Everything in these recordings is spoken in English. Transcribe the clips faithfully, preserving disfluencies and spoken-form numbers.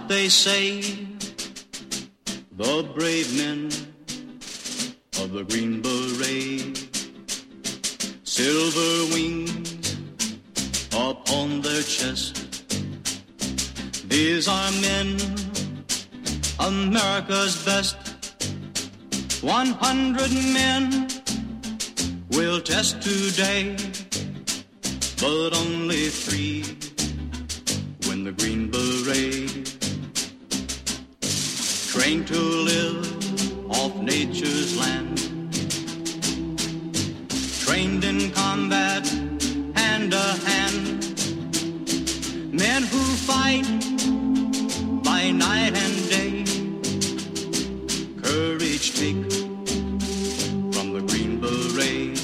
They say the brave men of the Green Beret, silver wings upon their chest. These are men, America's best. One hundred men will test today, but only three win the Green Beret. Trained to live off nature's land, trained in combat hand to hand, men who fight by night and day, courage take from the Green Beret,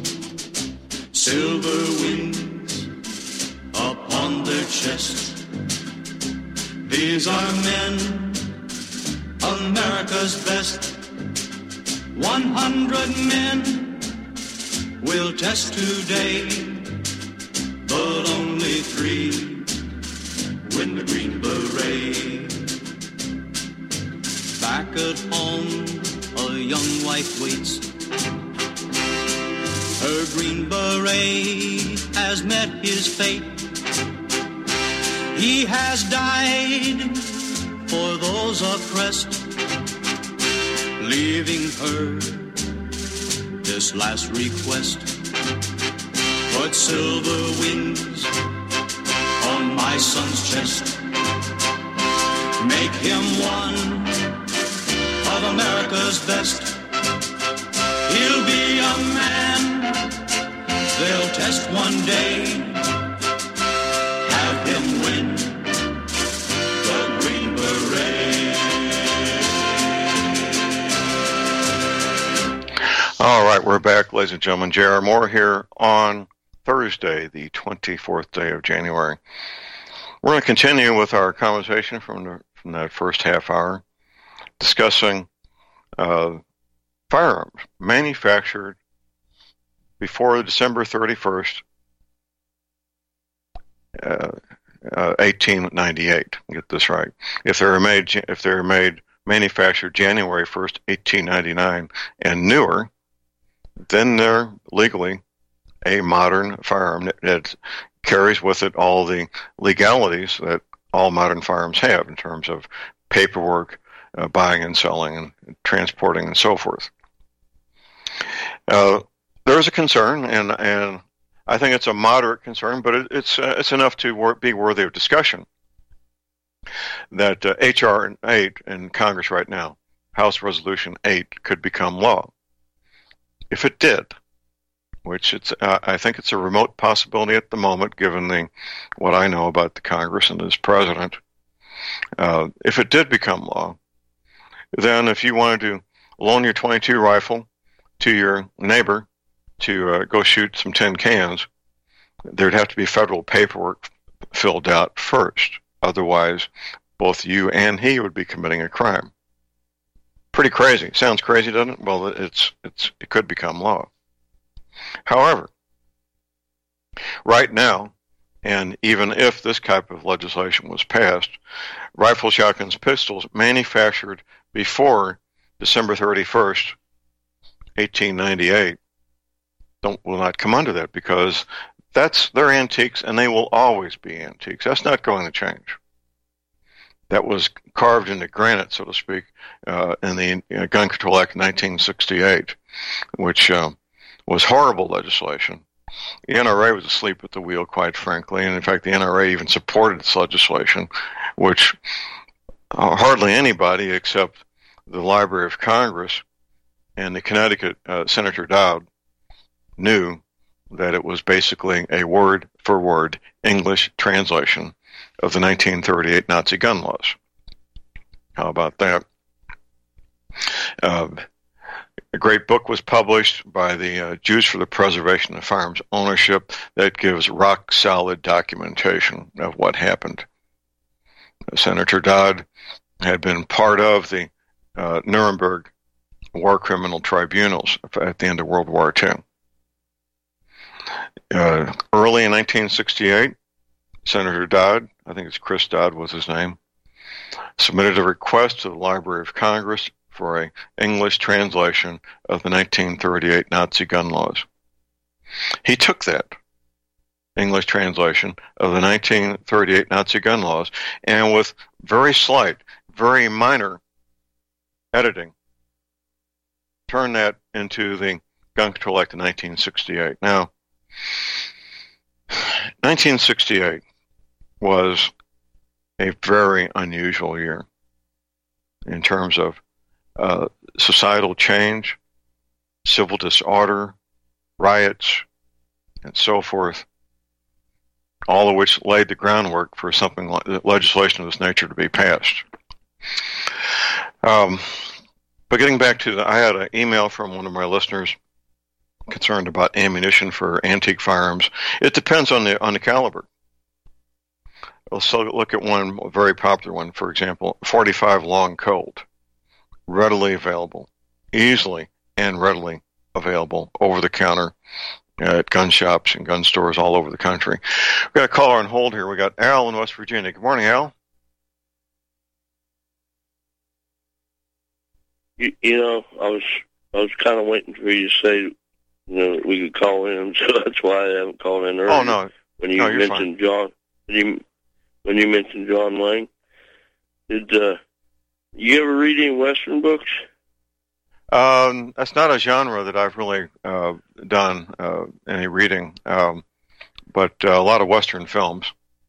silver wings upon their chest. These are men, America's best. One hundred men will test today, but only three win the Green Beret. Back at home, a young wife waits. Her Green Beret has met his fate. He has died for those oppressed, leaving her this last request. Put silver wings on my son's chest. Make him one of America's best. He'll be a man they'll test one day. Have him win the Green Beret. All right, we're back, ladies and gentlemen. J R. Moore here on Thursday, the twenty-fourth day of January. We're going to continue with our conversation from the, from that first half hour, discussing uh, firearms manufactured before December thirty-first, uh, uh, eighteen ninety-eight. Get this right. If they were made, if they were made manufactured January first, eighteen ninety-nine, and newer, then they're legally a modern firearm that, that carries with it all the legalities that all modern firearms have in terms of paperwork, uh, buying and selling, and transporting, and so forth. Uh, there's a concern, and and I think it's a moderate concern, but it, it's uh, it's enough to wor- be worthy of discussion. That uh, H R eight in Congress right now, House Resolution eight, could become law. If it did, which it's, uh, I think it's a remote possibility at the moment, given the what I know about the Congress and its president. Uh, if it did become law, then if you wanted to loan your twenty-two rifle to your neighbor to uh, go shoot some tin cans, there'd have to be federal paperwork filled out first. Otherwise, both you and he would be committing a crime. Pretty crazy. Sounds crazy, doesn't it? Well, it's it's it could become law. However, right now, and even if this type of legislation was passed, rifle, shotguns, pistols manufactured before December thirty-first, eighteen ninety-eight, don't will not come under that, because that's they're antiques and they will always be antiques. That's not going to change. That was carved into granite, so to speak, uh, in the uh, Gun Control Act of nineteen sixty-eight, which uh, was horrible legislation. The N R A was asleep at the wheel, quite frankly, and in fact the N R A even supported this legislation, which uh, hardly anybody except the Library of Congress and the Connecticut uh, Senator Dowd knew that it was basically a word-for-word English translation of the nineteen thirty-eight Nazi gun laws. How about that? Uh, a great book was published by the uh, Jews for the Preservation of Firearms Ownership that gives rock-solid documentation of what happened. Uh, Senator Dodd had been part of the uh, Nuremberg war criminal tribunals at the end of World War Two. Uh, early in nineteen sixty-eight, Senator Dodd, I think it's Chris Dodd was his name, submitted a request to the Library of Congress for an English translation of the nineteen thirty-eight Nazi gun laws. He took that English translation of the nineteen thirty-eight Nazi gun laws, and with very slight, very minor editing, turned that into the Gun Control Act of nineteen sixty-eight. Now, nineteen sixty-eight was a very unusual year in terms of uh, societal change, civil disorder, riots, and so forth, all of which laid the groundwork for something like legislation of this nature to be passed. Um, but getting back to the, I had an email from one of my listeners concerned about ammunition for antique firearms. It depends on the on the caliber. Let's look at one a very popular one, for example, forty-five Long Colt, readily available, easily and readily available over the counter at gun shops and gun stores all over the country. We've got a caller on hold here. We got Al in West Virginia. Good morning, Al. You, you know, I was I was kind of waiting for you to say, you know, that we could call in, so that's why I haven't called in earlier. Oh no, when you no, you're mentioned fine. John, when you when you mentioned John Wayne, did uh, you ever read any Western books? Um, that's not a genre that I've really uh, done uh, any reading, um, but uh, a lot of Western films.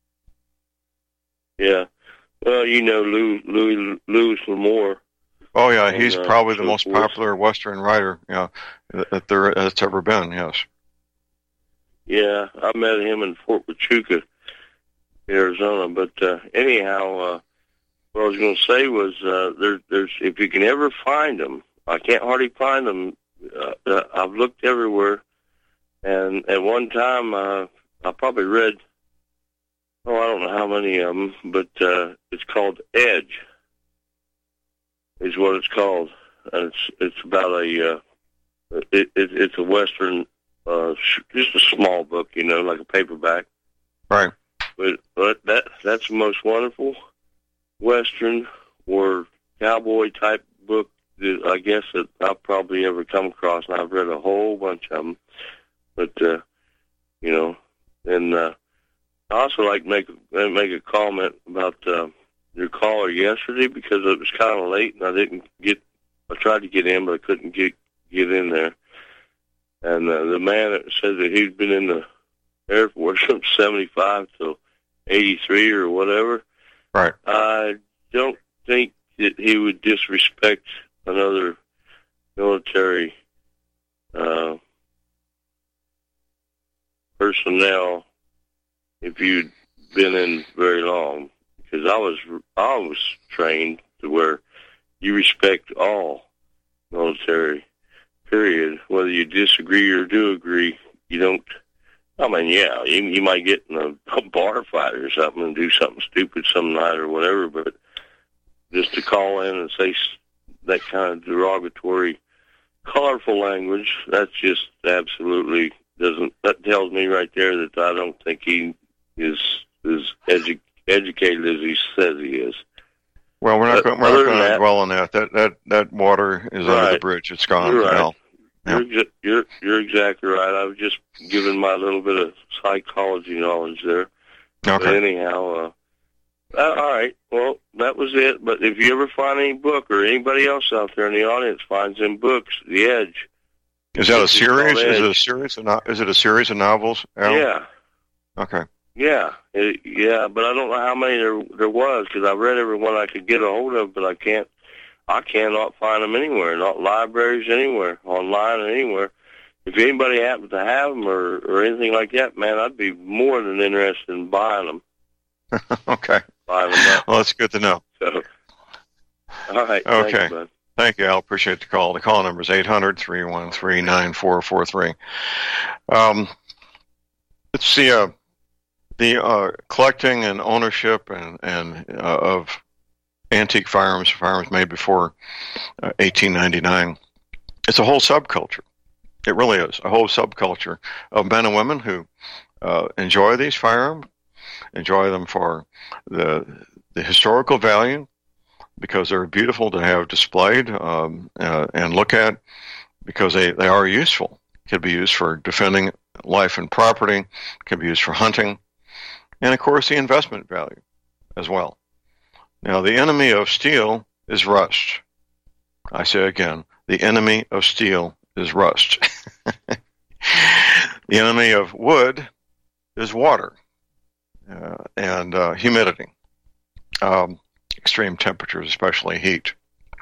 Yeah, well, you know, Louis Louis Louis L'Amour. Oh yeah, he's and, uh, probably the so most forth. popular Western writer, you know, that there has ever been. Yes. Yeah, I met him in Fort Huachuca, Arizona. But uh, anyhow, uh, what I was going to say was, uh, there, there's if you can ever find them, I can't hardly find them. Uh, uh, I've looked everywhere, and at one time, uh, I probably read, oh, I don't know how many of them, but uh, it's called Edge, is what it's called. And it's it's about a uh, it, it it's a Western, uh, just a small book, you know, like a paperback. Right. But but that that's the most wonderful Western or cowboy type book that I guess that I've probably ever come across, and I've read a whole bunch of them. But uh, you know, and uh, I also like to make make a comment about uh, your caller yesterday, because it was kind of late and I didn't get. I tried to get in, but I couldn't get get in there. And uh, the man that said that he'd been in the Air Force from seventy-five to eighty-three or whatever. Right. I don't think that he would disrespect another military uh, personnel if you'd been in very long, because I was I was trained to where you respect all military, period. Whether you disagree or do agree, you don't. I mean, yeah, you, you might get in a, a bar fight or something and do something stupid some night or whatever, but just to call in and say that kind of derogatory, colorful language, that's just absolutely doesn't. That tells me right there that I don't think he is as edu- educated as he says he is. Well, we're not But going, we're other not than going to that- dwell on that. That that that water is under the Right. bridge. It's gone You're right. now. Yeah. You're, exa- you're you're exactly right. I was just giving my little bit of psychology knowledge there. But Okay. anyhow, uh, uh, all right. Well, that was it. But if you ever find any book, or anybody else out there in the audience finds them books, The Edge. Is that a It's series? called Is it a Edge. series? Of no- is it a series of novels, Al? Yeah, Okay. yeah, it, yeah. But I don't know how many there there was, because I read every one I could get a hold of, but I can't. I cannot find them anywhere. Not libraries anywhere, online or anywhere. If anybody happens to have them or, or anything like that, man, I'd be more than interested in buying them. Okay. Buying them up. Well, that's good to know. So, all right. Okay. Thanks, bud. Thank you, Al. Appreciate the call. The call number is eight hundred, three one three, nine four four three. Um, let's see, uh, the uh, collecting and ownership and, and uh, of antique firearms, firearms made before uh, eighteen ninety-nine, it's a whole subculture. It really is a whole subculture of men and women who uh, enjoy these firearms, enjoy them for the the historical value, because they're beautiful to have displayed um, uh, and look at, because they, they are useful. Could be used for defending life and property, can be used for hunting, and of course the investment value as well. Now, the enemy of steel is rust. I say again, the enemy of steel is rust. The enemy of wood is water uh, and uh, humidity, um, extreme temperatures, especially heat.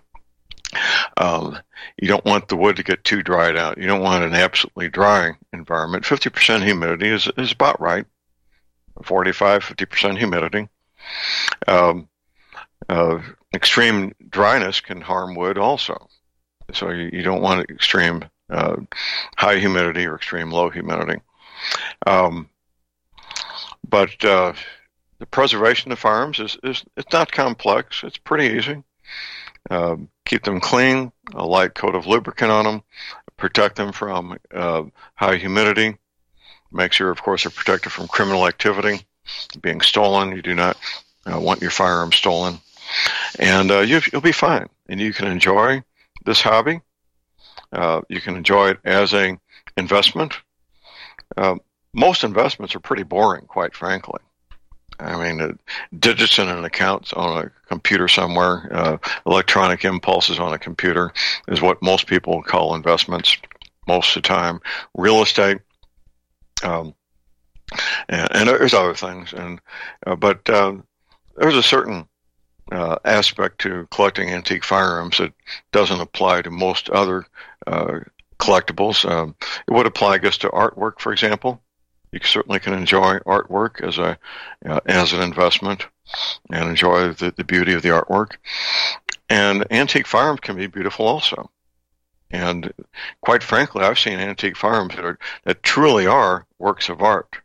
Um, you don't want the wood to get too dried out. You don't want an absolutely dry environment. fifty percent humidity is, is about right. forty-five, fifty percent humidity. Um, uh, extreme dryness can harm wood also. So you, you don't want extreme uh, high humidity or extreme low humidity. Um, but uh, the preservation of firearms is, is it's not complex. It's pretty easy. Uh, keep them clean, a light coat of lubricant on them, protect them from uh, high humidity. Make sure, of course, they're protected from criminal activity, being stolen. You do not uh, want your firearm stolen. And uh, you, you'll be fine. And you can enjoy this hobby. Uh, you can enjoy it as a investment. Uh, most investments are pretty boring, quite frankly. I mean, uh, digits in an account on a computer somewhere, uh, electronic impulses on a computer is what most people call investments most of the time. Real estate, um, and, and there's other things. And uh, but uh, there's a certain uh, aspect to collecting antique firearms that doesn't apply to most other uh, collectibles. Um, it would apply, I guess, to artwork, for example. You certainly can enjoy artwork as a uh, as an investment and enjoy the, the beauty of the artwork. And antique firearms can be beautiful also. And quite frankly, I've seen antique firearms that, are, that truly are works of art.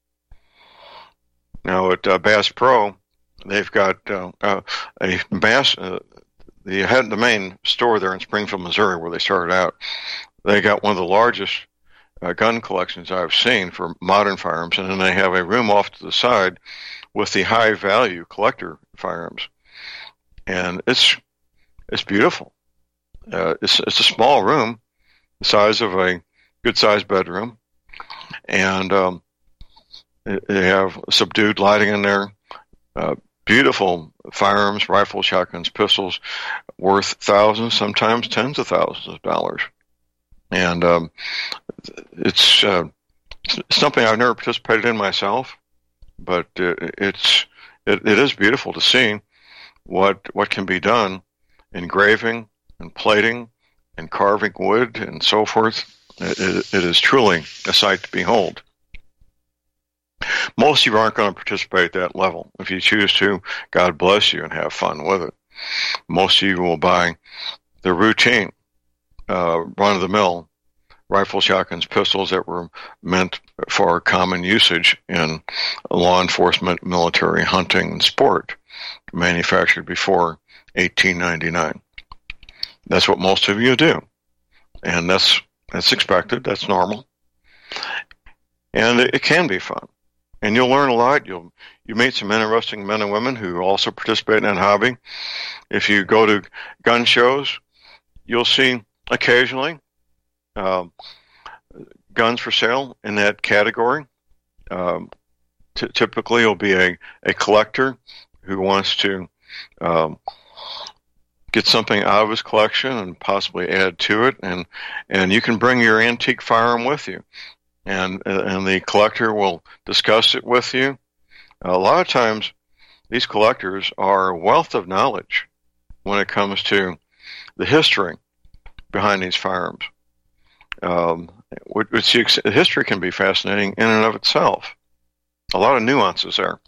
Now at uh, Bass Pro, they've got uh, uh, a Bass, uh, the, head, the main store there in Springfield, Missouri, where they started out. They got one of the largest Uh, gun collections I've seen for modern firearms, and then they have a room off to the side with the high value collector firearms, and it's it's beautiful. Uh, it's it's a small room, the size of a good sized bedroom, and um, they have subdued lighting in there. Uh, beautiful firearms, rifles, shotguns, pistols, worth thousands, sometimes tens of thousands of dollars. And um, it's uh, something I've never participated in myself, but uh, it's it, it is beautiful to see what what can be done, engraving and plating and carving wood and so forth. It, it, it is truly a sight to behold. Most of you aren't going to participate at that level. If you choose to, God bless you and have fun with it. Most of you will buy the routine, Uh, run-of-the-mill rifles, shotguns, pistols that were meant for common usage in law enforcement, military, hunting, and sport, manufactured before eighteen ninety-nine. That's what most of you do, and that's that's expected. That's normal, and it, it can be fun, and you'll learn a lot. You'll you meet some interesting men and women who also participate in that hobby. If you go to gun shows, you'll see occasionally um, guns for sale in that category. Um, t- typically, it'll be a, a collector who wants to um, get something out of his collection and possibly add to it, and and you can bring your antique firearm with you, and and the collector will discuss it with you. A lot of times, these collectors are a wealth of knowledge when it comes to the history behind these firearms. Um, which the history can be fascinating in and of itself. A lot of nuances there.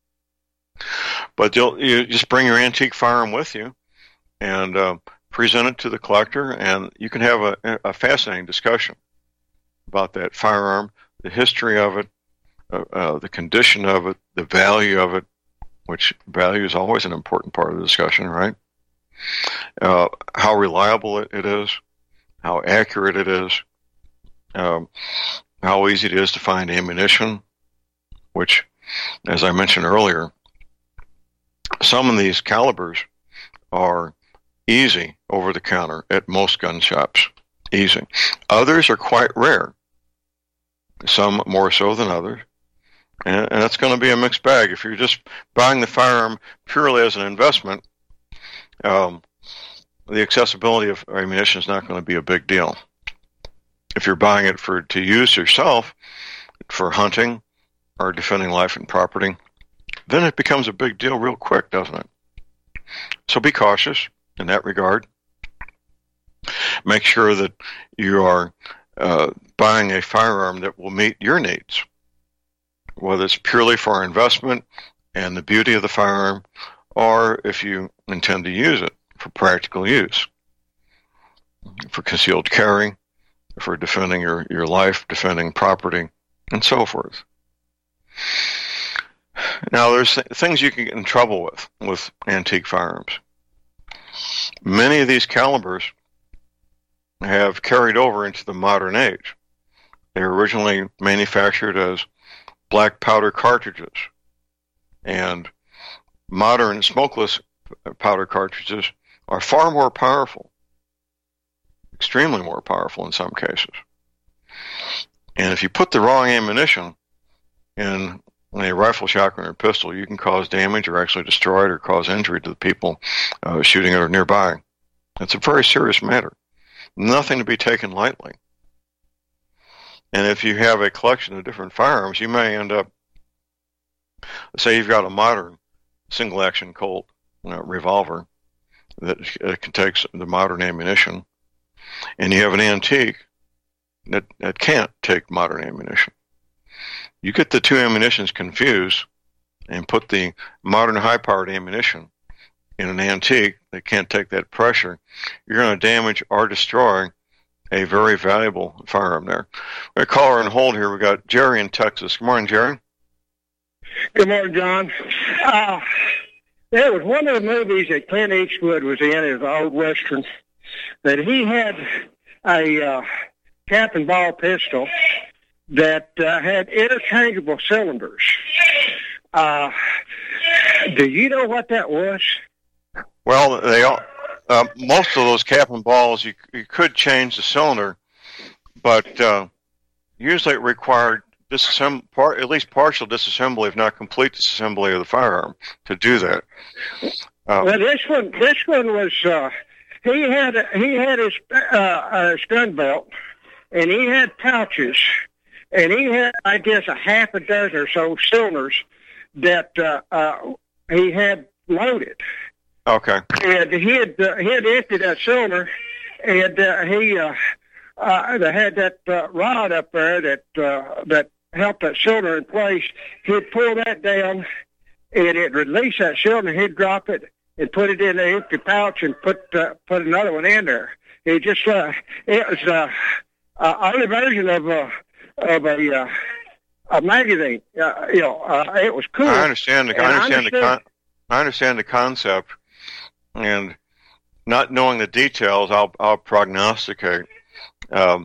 But you'll, you just bring your antique firearm with you and uh, present it to the collector, and you can have a, a fascinating discussion about that firearm, the history of it, uh, uh, the condition of it, the value of it, which value is always an important part of the discussion, right? Uh, how reliable it, it is, how accurate it is, um, how easy it is to find ammunition, which, as I mentioned earlier, some of these calibers are easy over the counter at most gun shops. Easy. Others are quite rare. Some more so than others. And, and that's going to be a mixed bag. If you're just buying the firearm purely as an investment, um, the accessibility of ammunition is not going to be a big deal. If you're buying it for to use yourself, for hunting or defending life and property, then it becomes a big deal real quick, doesn't it? So be cautious in that regard. Make sure that you are uh, buying a firearm that will meet your needs, whether it's purely for investment and the beauty of the firearm, or if you intend to use it for practical use, for concealed carry, for defending your, your life, defending property, and so forth. Now, there's th- things you can get in trouble with, with antique firearms. Many of these calibers have carried over into the modern age. They were originally manufactured as black powder cartridges, and modern smokeless powder cartridges are far more powerful, extremely more powerful in some cases. And if you put the wrong ammunition in a rifle, shotgun, or pistol, you can cause damage or actually destroy it or cause injury to the people uh, shooting it or nearby. It's a very serious matter. Nothing to be taken lightly. And if you have a collection of different firearms, you may end up, say you've got a modern single-action Colt uh, revolver that uh, can take the modern ammunition, and you have an antique that, that can't take modern ammunition. You get the two ammunitions confused and put the modern high-powered ammunition in an antique that can't take that pressure, you're going to damage or destroy a very valuable firearm there. We're going to call her and hold here. We've got Jerry in Texas. Good morning, Jerry. Good morning, John. Uh, there was one of the movies that Clint Eastwood was in, it was an old Western, that he had a uh, cap and ball pistol that uh, had interchangeable cylinders. Uh, do you know what that was? Well, they all, uh, most of those cap and balls, you, you could change the cylinder, but uh, usually it required disassembly, part, at least partial disassembly, if not complete disassembly of the firearm to do that. Uh, well, this one, this one was. Uh, he had he had his uh, uh, gun belt, and he had pouches, and he had, I guess, a half a dozen or so cylinders that uh, uh, he had loaded. Okay. And he had uh, he had emptied that cylinder, and uh, he uh, uh, they had that uh, rod up there that uh, that helped that cylinder in place. He'd pull that down, and it released that cylinder. He'd drop it and put it in the empty pouch and put uh, put another one in there. It just uh, it was uh, uh, only version of a of a uh, a magazine. Uh, you know, uh, it was cool. I understand the I understand, I understand the con- I understand the concept. And not knowing the details, I'll, I'll prognosticate. Um,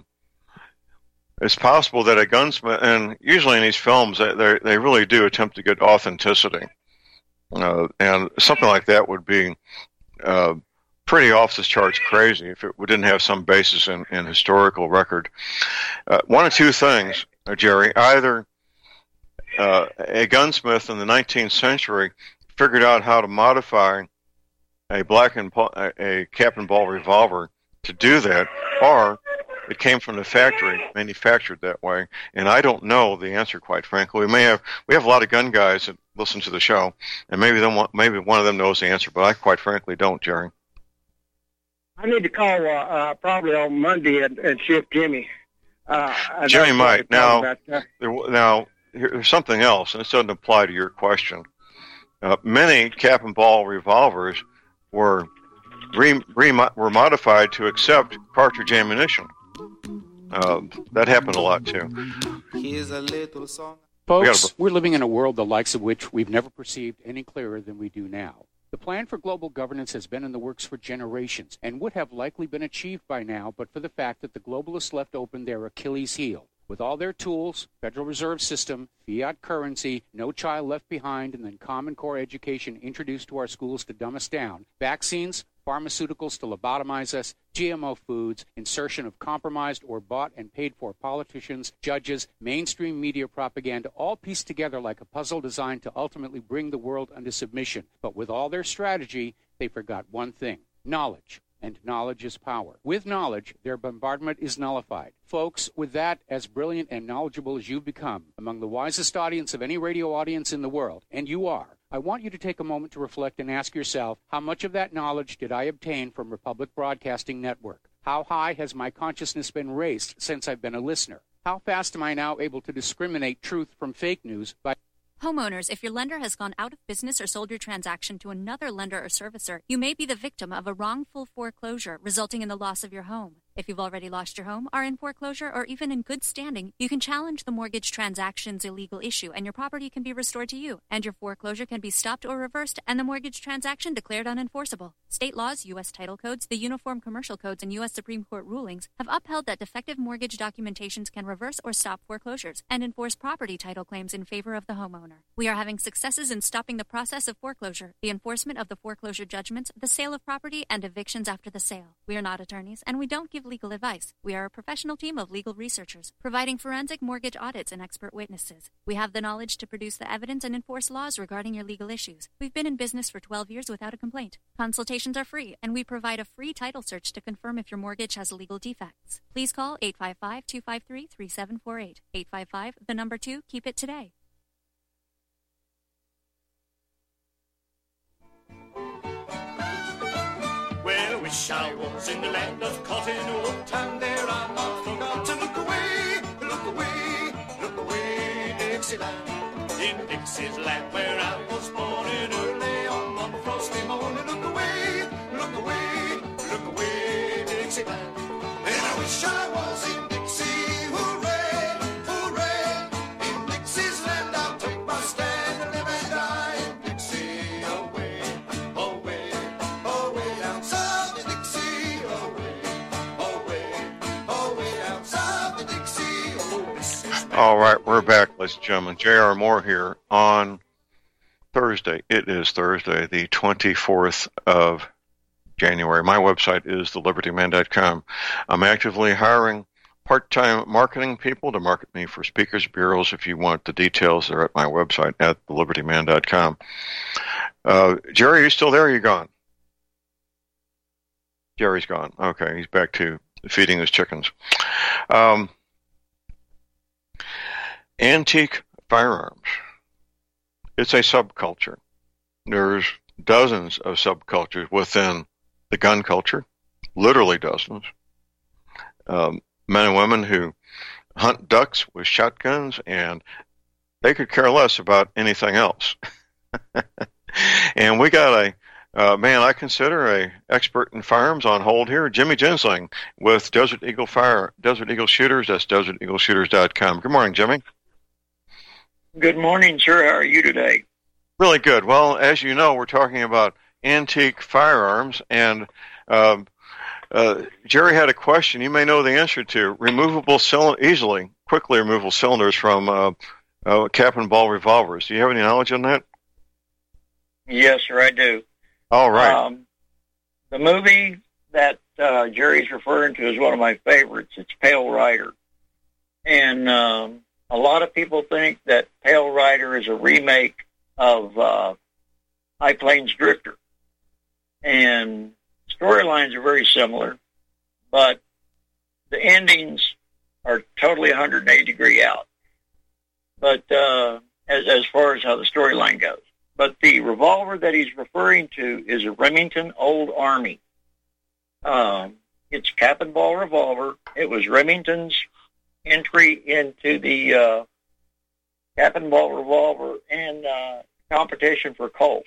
it's possible that a gunsmith, and usually in these films, they they really do attempt to get authenticity, uh, and something like that would be uh, pretty off the charts crazy if it didn't have some basis in, in historical record. Uh, one of two things, uh, Jerry: either uh, a gunsmith in the nineteenth century figured out how to modify a black and a cap and ball revolver to do that, or it came from the factory, manufactured that way. And I don't know the answer, quite frankly. We may have we have a lot of gun guys that listen to the show, and maybe them maybe one of them knows the answer, but I quite frankly don't, Jerry. I need to call uh, uh, probably on Monday and, and see if Jimmy. Uh, Jimmy might now. About, uh, there, now here's something else, and this doesn't apply to your question. Uh, many cap and ball revolvers were re, re, were modified to accept cartridge ammunition. Uh, that happened a lot too. Here's a little song. Folks, we gotta... we're living in a world the likes of which we've never perceived any clearer than we do now. The plan for global governance has been in the works for generations and would have likely been achieved by now but for the fact that the globalists left open their Achilles heel, With all their tools, Federal Reserve System, fiat currency, no child left behind, and then Common Core education introduced to our schools to dumb us down, vaccines, pharmaceuticals to lobotomize us, G M O foods, insertion of compromised or bought and paid for politicians, judges, mainstream media propaganda, all pieced together like a puzzle designed to ultimately bring the world under submission. But with all their strategy, they forgot one thing: knowledge. And knowledge is power. With knowledge, their bombardment is nullified. Folks, with that, as brilliant and knowledgeable as you've become, among the wisest audience of any radio audience in the world, and you are, I want you to take a moment to reflect and ask yourself, how much of that knowledge did I obtain from Republic Broadcasting Network? How high has my consciousness been raised since I've been a listener? How fast am I now able to discriminate truth from fake news by... Homeowners, if your lender has gone out of business or sold your transaction to another lender or servicer, you may be the victim of a wrongful foreclosure, resulting in the loss of your home. If you've already lost your home, are in foreclosure, or even in good standing, you can challenge the mortgage transaction's illegal issue, and your property can be restored to you, and your foreclosure can be stopped or reversed, and the mortgage transaction declared unenforceable. State laws, U S title codes, the Uniform Commercial Codes, and U S Supreme Court rulings have upheld that defective mortgage documentations can reverse or stop foreclosures and enforce property title claims in favor of the homeowner. We are having successes in stopping the process of foreclosure, the enforcement of the foreclosure judgments, the sale of property, and evictions after the sale. We are not attorneys, and we don't give legal advice. We are a professional team of legal researchers, providing forensic mortgage audits and expert witnesses. We have the knowledge to produce the evidence and enforce laws regarding your legal issues. We've been in business for twelve years without a complaint. Consultations are free, and we provide a free title search to confirm if your mortgage has legal defects. Please call eight five five, two five three, three seven four eight. eight five five, the number two, keep it today. Well, I wish I was in the land of cotton wool, and there I not forgot to look away, look away, look away, Dixieland. In Dixieland where I was born in early on one frosty morning, look away, look away, look away, Dixieland. And I wish I was in Dixie, hooray, hooray, in Dixie's land I'll take my stand and live and die in Dixie, away, away, away down south in Dixie, away, away, away down south in Dixie, oh, this is All right, we're back, ladies and gentlemen. J R. Moore here on Thursday. It is Thursday, the twenty-fourth of January. My website is the liberty man dot com. I'm actively hiring part-time marketing people to market me for speakers bureaus. If you want the details, they're at my website at the liberty man dot com. Uh, Jerry, are you still there or are you gone? Jerry's gone. Okay, he's back to feeding his chickens. Um, antique firearms. It's a subculture. There's dozens of subcultures within the gun culture, literally dozens. Um, men and women who hunt ducks with shotguns, and they could care less about anything else. And we got a uh, man I consider a expert in firearms on hold here, Jimmy Gensling with Desert Eagle Fire, Desert Eagle Shooters. That's desert eagle shooters dot com. Good morning, Jimmy. Good morning, sir. How are you today? Really good. Well, as you know, we're talking about antique firearms, and um, uh, Jerry had a question you may know the answer to. Removable cylinder, easily, quickly removable cylinders from uh, uh, cap and ball revolvers. Do you have any knowledge on that? Yes, sir, I do. All right. Um, the movie that uh, Jerry's referring to is one of my favorites. It's Pale Rider. And um, a lot of people think that Pale Rider is a remake of uh, High Plains Drifter. And storylines are very similar, but the endings are totally one hundred eighty degree out. But uh, as, as far as how the storyline goes. But the revolver that he's referring to is a Remington Old Army. Um, it's cap and ball revolver. It was Remington's entry into the uh, cap and ball revolver and uh, competition for Colt.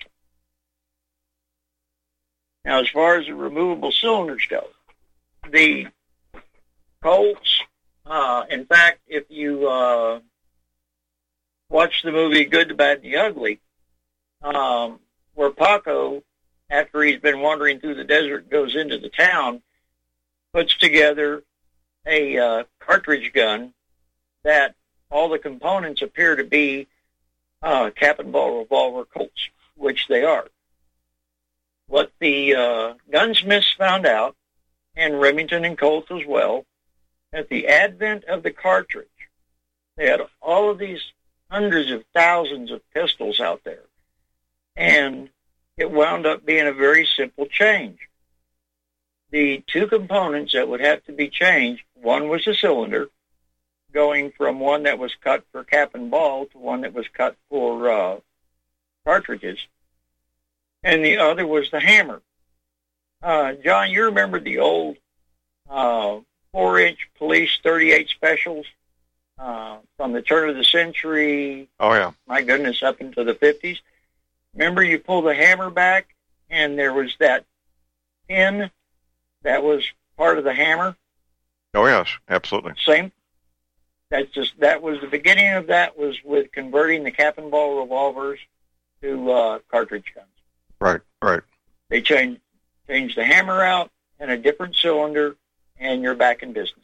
Now, as far as the removable cylinders go, the Colts, uh, in fact, if you uh, watch the movie Good, the Bad, and the Ugly, um, where Paco, after he's been wandering through the desert, goes into the town, puts together a uh, cartridge gun that all the components appear to be uh, cap and ball revolver Colts, which they are. What the uh, gunsmiths found out, and Remington and Colt as well, at the advent of the cartridge, they had all of these hundreds of thousands of pistols out there, and it wound up being a very simple change. The two components that would have to be changed, one was the cylinder, going from one that was cut for cap and ball to one that was cut for uh, cartridges, and the other was the hammer. Uh, John, you remember the old uh, four-inch police thirty-eight specials uh, from the turn of the century? Oh, yeah. My goodness, up into the fifties. Remember, you pull the hammer back, and there was that pin that was part of the hammer? Oh, yes, absolutely. Same. That's just that was the beginning of that was with converting the cap and ball revolvers to uh, cartridge guns. Right, right. They changed changed the hammer out and a different cylinder, and you're back in business.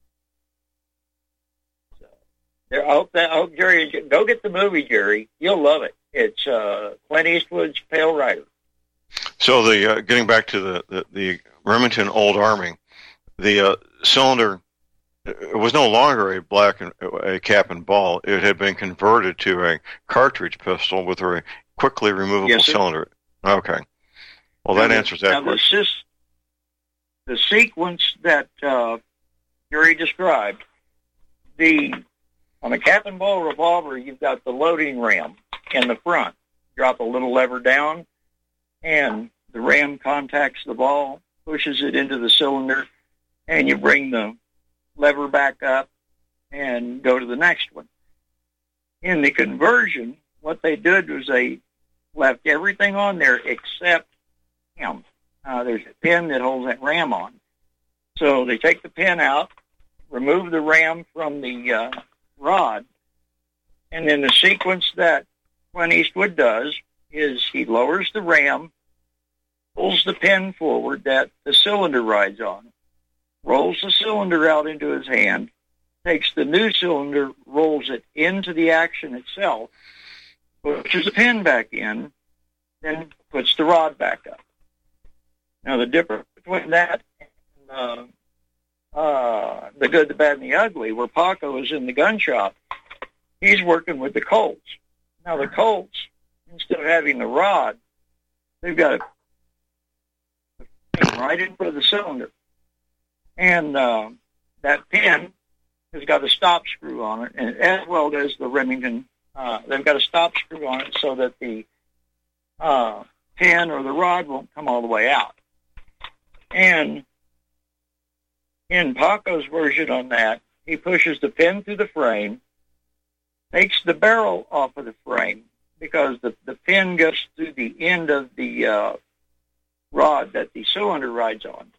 So, there, I hope that I hope Jerry go get the movie, Jerry. You'll love it. It's uh, Clint Eastwood's Pale Rider. So the uh, getting back to the, the, the Remington Old Army, the uh, cylinder, it was no longer a black and, a cap and ball. It had been converted to a cartridge pistol with a quickly removable yes, cylinder. Okay. Well, that now, answers that now question. The, the sequence that uh, Jerry described, the on a cap and ball revolver, you've got the loading ram in the front. Drop a little lever down, and the ram contacts the ball, pushes it into the cylinder, and you bring the lever back up and go to the next one. In the conversion, what they did was they left everything on there except him. Uh, there's a pin that holds that ram on. So they take the pin out, remove the ram from the uh, rod, and then the sequence that Clint Eastwood does is he lowers the ram, pulls the pin forward that the cylinder rides on, rolls the cylinder out into his hand, takes the new cylinder, rolls it into the action itself, pushes the pin back in, then puts the rod back up. Now, the difference between that and uh, uh, the good, the bad, and the ugly, where Paco is in the gun shop, he's working with the Colts. Now, the Colts, instead of having the rod, they've got a pin right in front of the cylinder. And uh, that pin has got a stop screw on it, and as well as the Remington, uh, they've got a stop screw on it so that the uh, pin or the rod won't come all the way out. And in Paco's version on that, he pushes the pin through the frame, takes the barrel off of the frame because the, the pin goes through the end of the uh, rod that the cylinder rides on.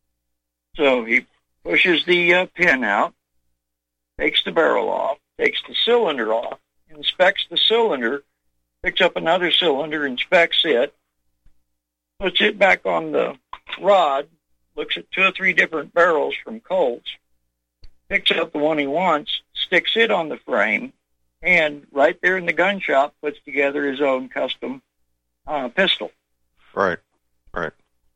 So he pushes the uh, pin out, takes the barrel off, takes the cylinder off, inspects the cylinder, picks up another cylinder, inspects it, puts it back on the rod, looks at two or three different barrels from Colts, picks up the one he wants, sticks it on the frame, and right there in the gun shop puts together his own custom uh, pistol. Right, right.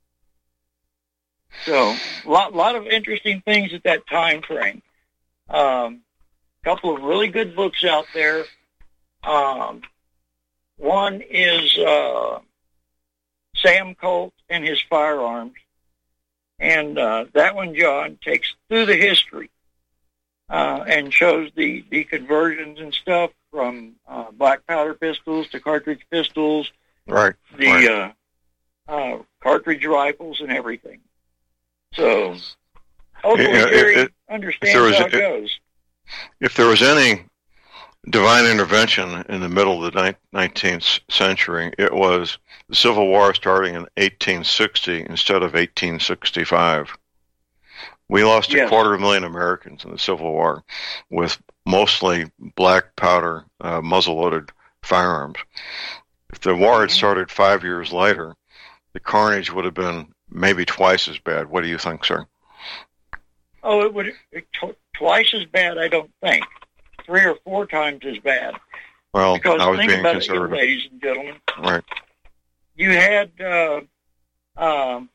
So, a lot, lot of interesting things at that time frame. A um, couple of really good books out there. Um, one is uh, Sam Colt and His Firearms. And uh, that one, John, takes through the history uh, and shows the, the conversions and stuff from uh, black powder pistols to cartridge pistols, right? The right. Uh, uh, cartridge rifles and everything. So, hopefully Yeah, Jerry it- it- understands there was how a- it goes. If there was any divine intervention in the middle of the nineteenth century, it was the Civil War starting in eighteen sixty instead of eighteen sixty-five. We lost Yes. a quarter of a million Americans in the Civil War with mostly black powder, uh, muzzle-loaded firearms. If the war had started five years later, the carnage would have been maybe twice as bad. What do you think, sir? Oh, it would it, tw- twice as bad, I don't think. three or four times as bad. Well, because I was think being about conservative. it, ladies and gentlemen. Right. You had, uh, um,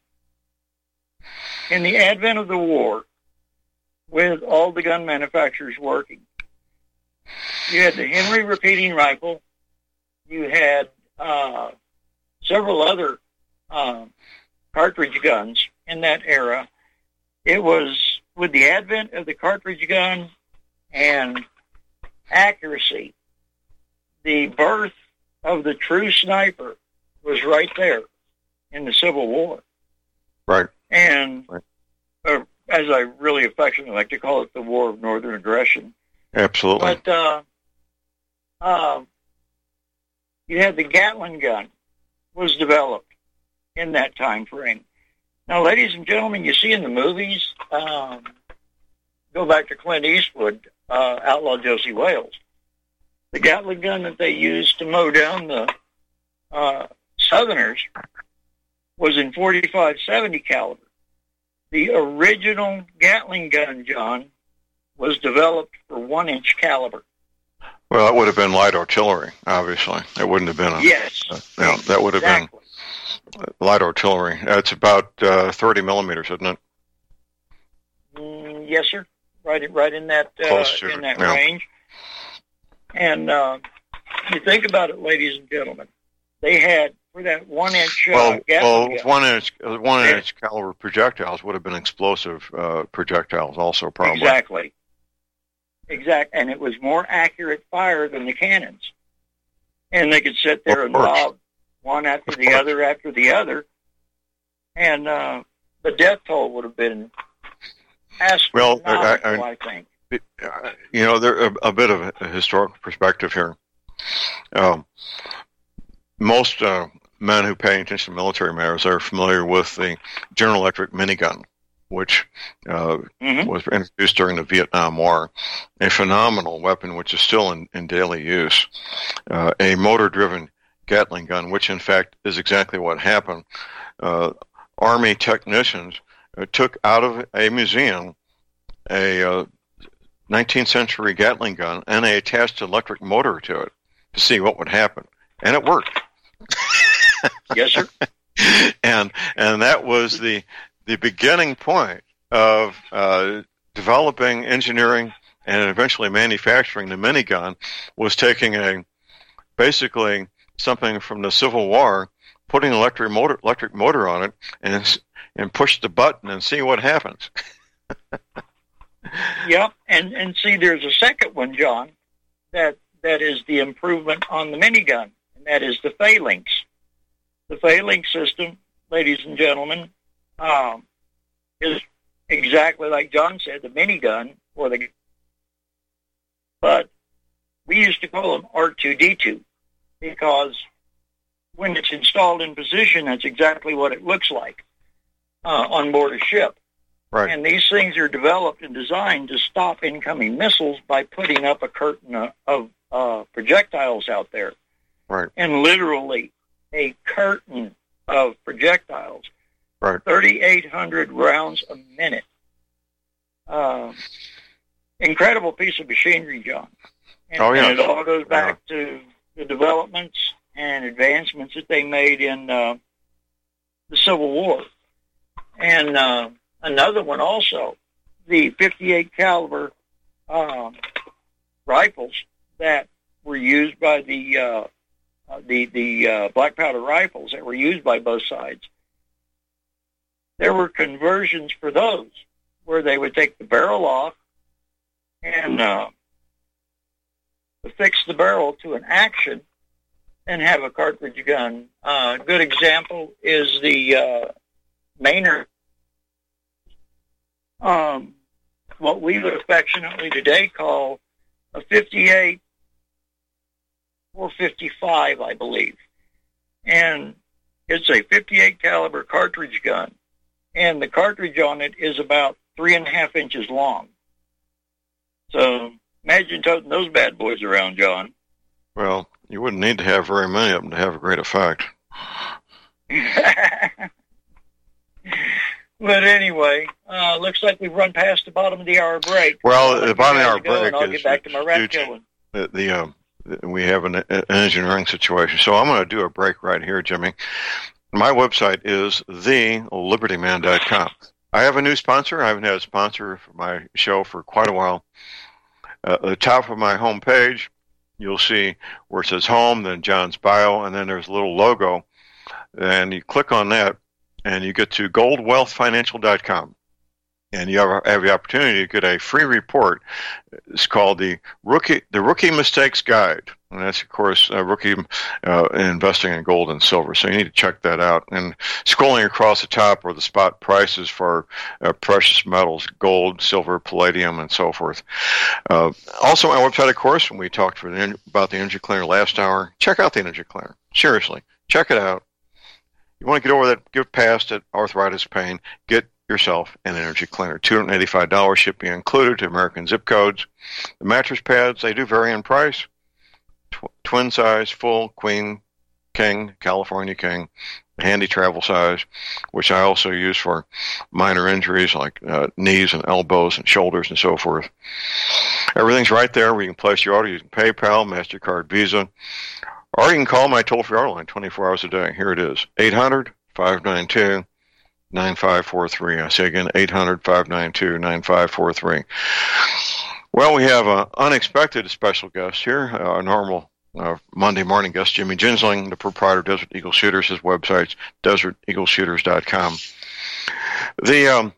in the advent of the war, with all the gun manufacturers working, you had the Henry repeating rifle. You had uh, several other uh, cartridge guns in that era. It was with the advent of the cartridge gun and accuracy, the birth of the true sniper was right there in the Civil War. Right. And right. Uh, as I really affectionately like to call it, the War of Northern Aggression. Absolutely. But uh, uh, you had the Gatling gun was developed in that time frame. Now, ladies and gentlemen, you see in the movies, um, go back to Clint Eastwood, uh, Outlaw Josie Wales. The Gatling gun that they used to mow down the uh, Southerners was in forty-five seventy caliber. The original Gatling gun, John, was developed for one-inch caliber. Well, that would have been light artillery, obviously. It wouldn't have been a... Yes. Uh, no, that would have exactly. been light artillery. It's about uh, thirty millimeters, isn't it? Mm, yes, sir. Right, right in that uh, Close to in it, that yeah. range. And uh, you think about it, ladies and gentlemen. They had for that one-inch uh, Well, Gatling well gun. one-inch uh, one-inch caliber projectiles would have been explosive uh, projectiles, also probably. Exactly. Exact, and it was more accurate fire than the cannons. And they could sit there Of and course. lob one after Of the course. other after the other, and uh, the death toll would have been astronomical, Well, I- I- I think. Uh, you know, there a, a bit of a, a historical perspective here. Um, most uh, men who pay attention to military matters are familiar with the General Electric minigun, which uh, Mhm. was introduced during the Vietnam War, a phenomenal weapon which is still in, in daily use, uh, a motor-driven Gatling gun, which in fact is exactly what happened. Uh, Army technicians uh, took out of a museum a uh, nineteenth century Gatling gun, and they attached an electric motor to it to see what would happen, and it worked. Yes, sir. and and that was the the beginning point of uh, developing, engineering, and eventually manufacturing the minigun. Was taking a basically something from the Civil War, putting an electric motor electric motor on it, and and push the button and see what happens. Yep, and and see, there's a second one, John, that that is the improvement on the minigun, and that is the Phalanx. The Phalanx system, ladies and gentlemen, um, is exactly like John said, the minigun, or the, but we used to call them R two D two, because when it's installed in position, that's exactly what it looks like uh, on board a ship. Right. And these things are developed and designed to stop incoming missiles by putting up a curtain of, of uh, projectiles out there. Right. And literally a curtain of projectiles. Right. thirty-eight hundred rounds a minute. Uh, incredible piece of machinery, John. And, Oh, yeah. and it all goes back to the developments and advancements that they made in uh, the Civil War. And uh, another one also, the fifty-eight caliber uh, rifles that were used by the uh, uh, the the uh, black powder rifles that were used by both sides. There were conversions for those where they would take the barrel off and uh, affix the barrel to an action and have a cartridge gun. Uh, a good example is the uh, Maynard. Um, what we would affectionately today call a fifty-eight or fifty-five, I believe. And it's a fifty-eight caliber cartridge gun. And the cartridge on it is about three and a half inches long. So imagine toting those bad boys around, John. Well, you wouldn't need to have very many of them to have a great effect. But anyway, uh, looks like we've run past the bottom of the hour break. Well, So the bottom of the I'll hour let you go, break and I'll is get back to my due rat to killing. the, the um, we have an, an engineering situation. So I'm going to do a break right here, Jimmy. My website is the liberty man dot com. I have a new sponsor. I haven't had a sponsor for my show for quite a while. Uh, at the top of my home page, you'll see where it says home, then John's bio, and then there's a little logo. And you click on that, and you get to gold wealth financial dot com. And you have, have the opportunity to get a free report. It's called the Rookie the Rookie Mistakes Guide. And that's, of course, uh, rookie uh, investing in gold and silver. So you need to check that out. And scrolling across the top are the spot prices for uh, precious metals, gold, silver, palladium, and so forth. Uh, also, my website, of course, when we talked for the, about the Energy Cleaner last hour, check out the Energy Cleaner. Seriously, check it out. You want to get over that, get past it, arthritis pain, get yourself an Energy Cleaner. two hundred eighty-five dollars shipping included to American zip codes. The mattress pads, they do vary in price. Tw- twin size, full, queen, king, California king, handy travel size, which I also use for minor injuries like uh, knees and elbows and shoulders and so forth. Everything's right there where you can place your order using PayPal, MasterCard, Visa, or you can call my toll-free order line twenty-four hours a day. Here it is, eight hundred, five nine two, nine five four three. I say again, eight hundred, five nine two, nine five four three. Well, we have an unexpected special guest here, uh, a normal uh, Monday morning guest, Jimmy Ginsling, the proprietor of Desert Eagle Shooters. His website's desert eagle shooters dot com. The um,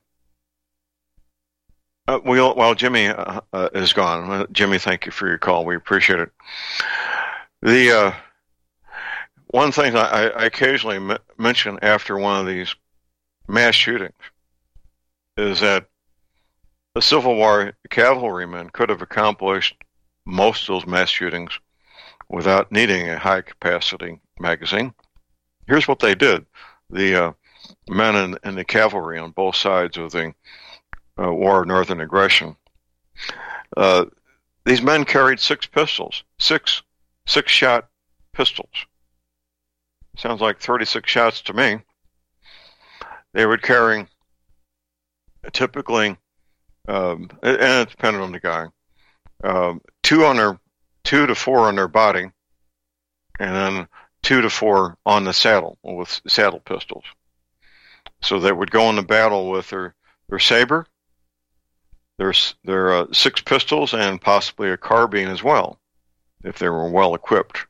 uh, we'll, while Jimmy uh, uh, is gone, uh, Jimmy, thank you for your call. We appreciate it. The uh, one thing I, I occasionally m- mention after one of these mass shootings is that the Civil War cavalrymen could have accomplished most of those mass shootings without needing a high-capacity magazine. Here's what they did. The uh, men in, in the cavalry on both sides of the uh, War of Northern Aggression, uh, these men carried six pistols, six six-shot pistols. Sounds like thirty-six shots to me. They would carry typically, um, and it depended on the guy, um, two on their, two to four on their body, and then two to four on the saddle with saddle pistols. So they would go into battle with their, their saber, their their uh, six pistols, and possibly a carbine as well, if they were well equipped.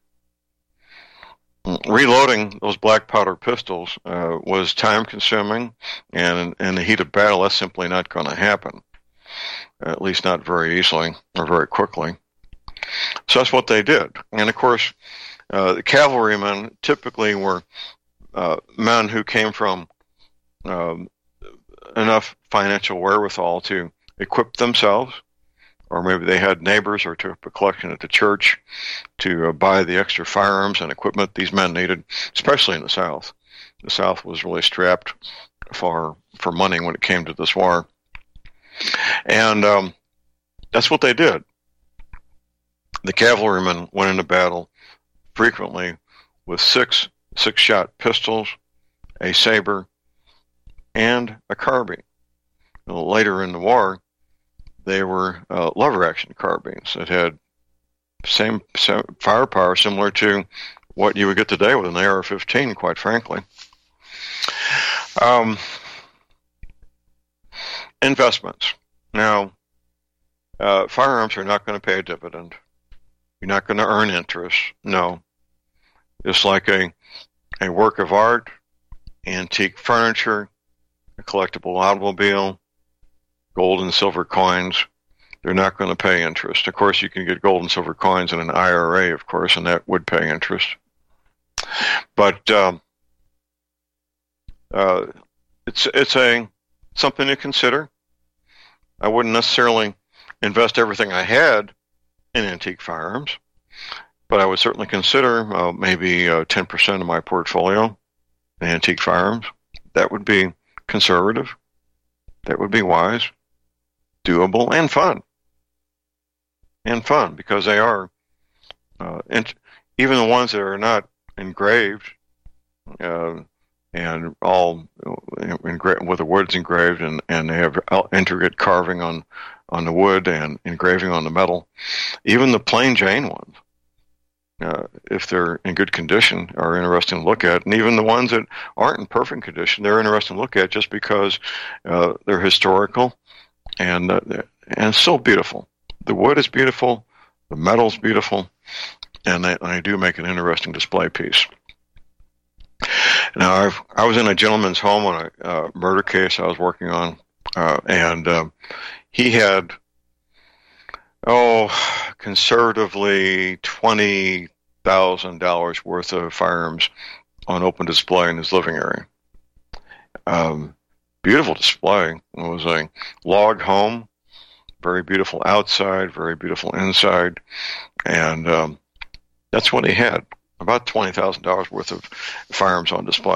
Reloading those black powder pistols uh, was time consuming, and in, in the heat of battle, that's simply not going to happen, at least not very easily or very quickly. So that's what they did. And of course, uh, the cavalrymen typically were uh, men who came from um, enough financial wherewithal to equip themselves, or maybe they had neighbors or took a collection at the church to uh, buy the extra firearms and equipment these men needed, especially in the South. The South was really strapped for for money when it came to this war. And um, that's what they did. The cavalrymen went into battle frequently with six six-shot pistols, a saber, and a carbine. Later in the war, they were uh, lever-action carbines that had same, same firepower similar to what you would get today with an A R fifteen, quite frankly. Um, investments. Now, uh, firearms are not going to pay a dividend. You're not going to earn interest. No. It's like a, a work of art, antique furniture, a collectible automobile, gold and silver coins. They're not going to pay interest. Of course, you can get gold and silver coins in an I R A, of course, and that would pay interest. But um, uh, it's it's a something to consider. I wouldn't necessarily invest everything I had in antique firearms, but I would certainly consider uh, maybe uh, ten percent of my portfolio in antique firearms. That would be conservative. That would be wise, doable, and fun. And fun, because they are, uh, int- even the ones that are not engraved, uh, and all engra- with the woods engraved, and, and they have intricate carving on, on the wood and engraving on the metal. Even the plain Jane ones, uh, if they're in good condition, are interesting to look at. And even the ones that aren't in perfect condition, they're interesting to look at just because uh, they're historical and uh, and so beautiful. The wood is beautiful, the metal's beautiful, and they, they do make an interesting display piece. Now, I've, I was in a gentleman's home on a uh, murder case I was working on, uh, and uh, he had, oh, conservatively twenty thousand dollars worth of firearms on open display in his living area. Um, beautiful display. It was a log home, very beautiful outside, very beautiful inside, and um, that's what he had. About twenty thousand dollars worth of firearms on display.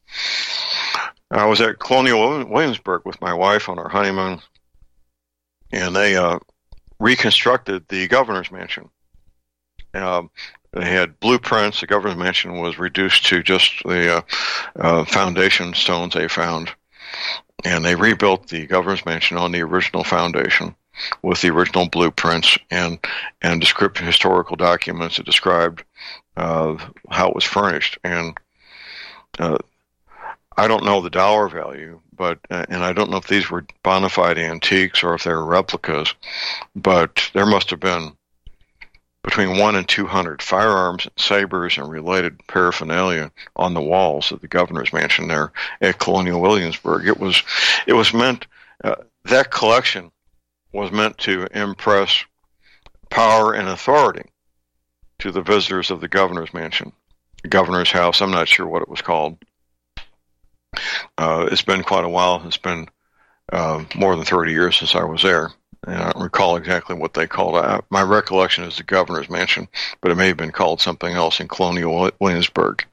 I was at Colonial Williamsburg with my wife on our honeymoon, and they uh, reconstructed the governor's mansion. Uh, they had blueprints. The governor's mansion was reduced to just the uh, uh, foundation stones they found, and they rebuilt the governor's mansion on the original foundation with the original blueprints and and descriptive historical documents that described uh, how it was furnished. And uh, I don't know the dollar value, but uh, and I don't know if these were bona fide antiques or if they were replicas, but there must have been between one and two hundred firearms and sabers and related paraphernalia on the walls of the governor's mansion there at Colonial Williamsburg. It was it was meant uh, that collection was meant to impress power and authority to the visitors of the governor's mansion, the governor's house. I'm not sure what it was called. Uh, it's been quite a while. It's been uh, more than thirty years since I was there. And I don't recall exactly what they called it. My recollection is the governor's mansion, but it may have been called something else in Colonial Williamsburg.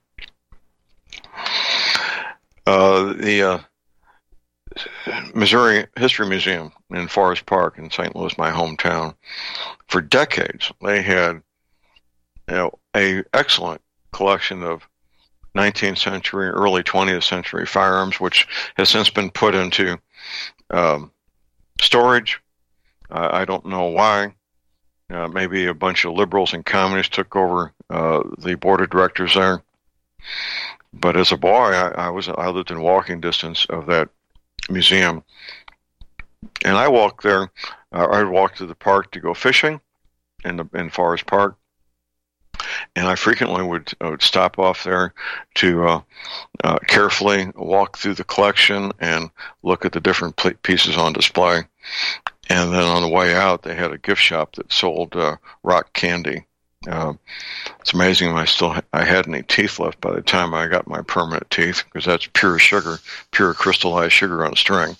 Uh, the uh, Missouri History Museum in Forest Park in Saint Louis, my hometown, for decades they had, you know, a excellent collection of nineteenth century, early twentieth century firearms, which has since been put into um, storage. Uh, I don't know why. Uh, maybe a bunch of liberals and communists took over uh, the board of directors there. But as a boy, I, I was I lived in walking distance of that museum, and I walked there. Uh, I would walk to the park to go fishing in the in Forest Park, and I frequently would, uh, would stop off there to uh, uh, carefully walk through the collection and look at the different pl- pieces on display. And then on the way out, they had a gift shop that sold uh, rock candy. Uh, it's amazing I still ha- I had any teeth left by the time I got my permanent teeth, because that's pure sugar, pure crystallized sugar on a string.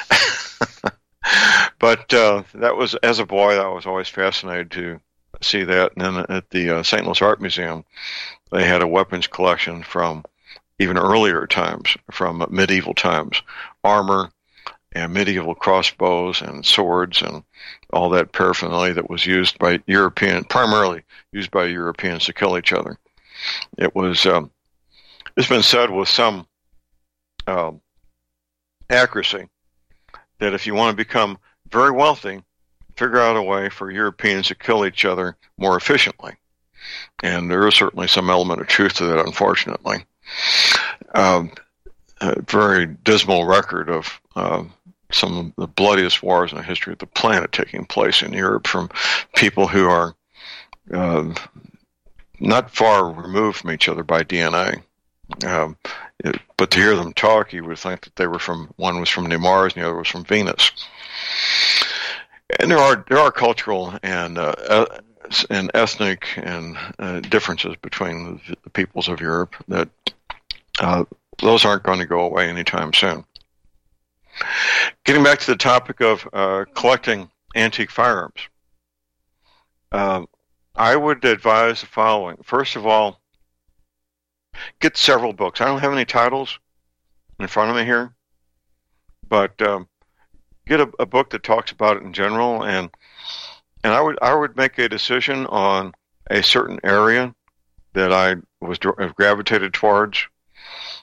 But uh, that was, as a boy, I was always fascinated to see that. And then at the uh, Saint Louis Art Museum, they had a weapons collection from even earlier times, from medieval times, armor and medieval crossbows and swords and all that paraphernalia that was used by European, primarily used by Europeans to kill each other. It was, um, it's been said with some um, accuracy that if you want to become very wealthy, figure out a way for Europeans to kill each other more efficiently. And there is certainly some element of truth to that, unfortunately. Um, a very dismal record of uh, some of the bloodiest wars in the history of the planet taking place in Europe from people who are uh, not far removed from each other by D N A. Um, it, but to hear them talk, you would think that they were from, one was from Mars and the other was from Venus. And there are there are cultural and uh, and ethnic and uh, differences between the, the peoples of Europe that uh, those aren't going to go away anytime soon. Getting back to the topic of uh, collecting antique firearms, uh, I would advise the following. First of all, get several books. I don't have any titles in front of me here, but um, get a, a book that talks about it in general, and and I would I would make a decision on a certain area that I was gravitated towards,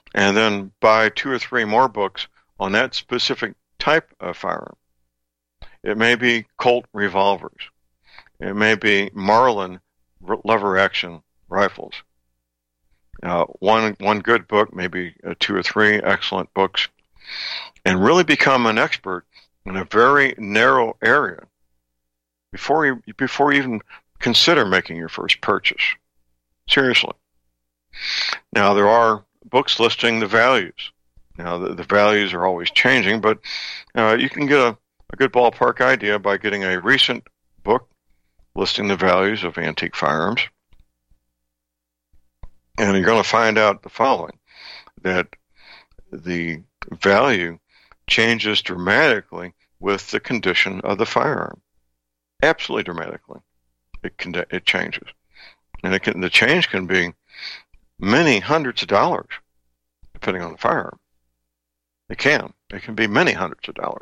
and then buy two or three more books on that specific type of firearm. It may be Colt revolvers. It may be Marlin lever-action rifles. Uh, one one good book, maybe uh, two or three excellent books, and really become an expert in a very narrow area before you before you even consider making your first purchase. Seriously. Now, there are books listing the values. Now, the, the values are always changing, but uh, you can get a, a good ballpark idea by getting a recent book listing the values of antique firearms. And you're going to find out the following, that the value changes dramatically with the condition of the firearm. Absolutely dramatically. It can, it changes. And it can, the change can be many hundreds of dollars, depending on the firearm. It can. It can be many hundreds of dollars.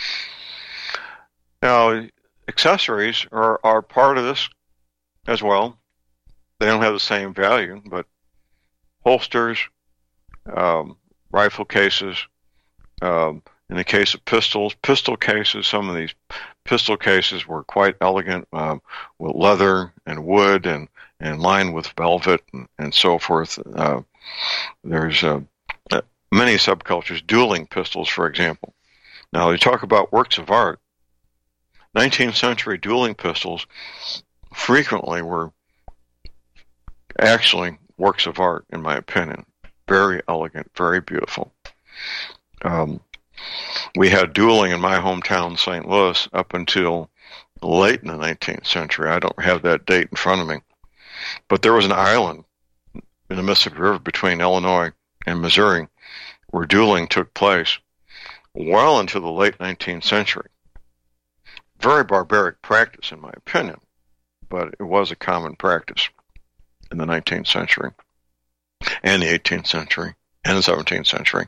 Now, accessories are, are part of this as well. They don't have the same value, but holsters, um, rifle cases, um, in the case of pistols, pistol cases, some of these pistol cases were quite elegant, um, with leather and wood and, and lined with velvet and, and so forth. Uh, there's uh, many subcultures, dueling pistols, for example. Now, you talk about works of art. nineteenth century dueling pistols frequently were actually works of art, in my opinion. Very elegant, very beautiful. Um, we had dueling in my hometown, Saint Louis, up until late in the nineteenth century. I don't have that date in front of me. But there was an island in the Mississippi River between Illinois and Missouri where dueling took place well into the late nineteenth century. Very barbaric practice, in my opinion, but it was a common practice in the nineteenth century and the eighteenth century and the seventeenth century.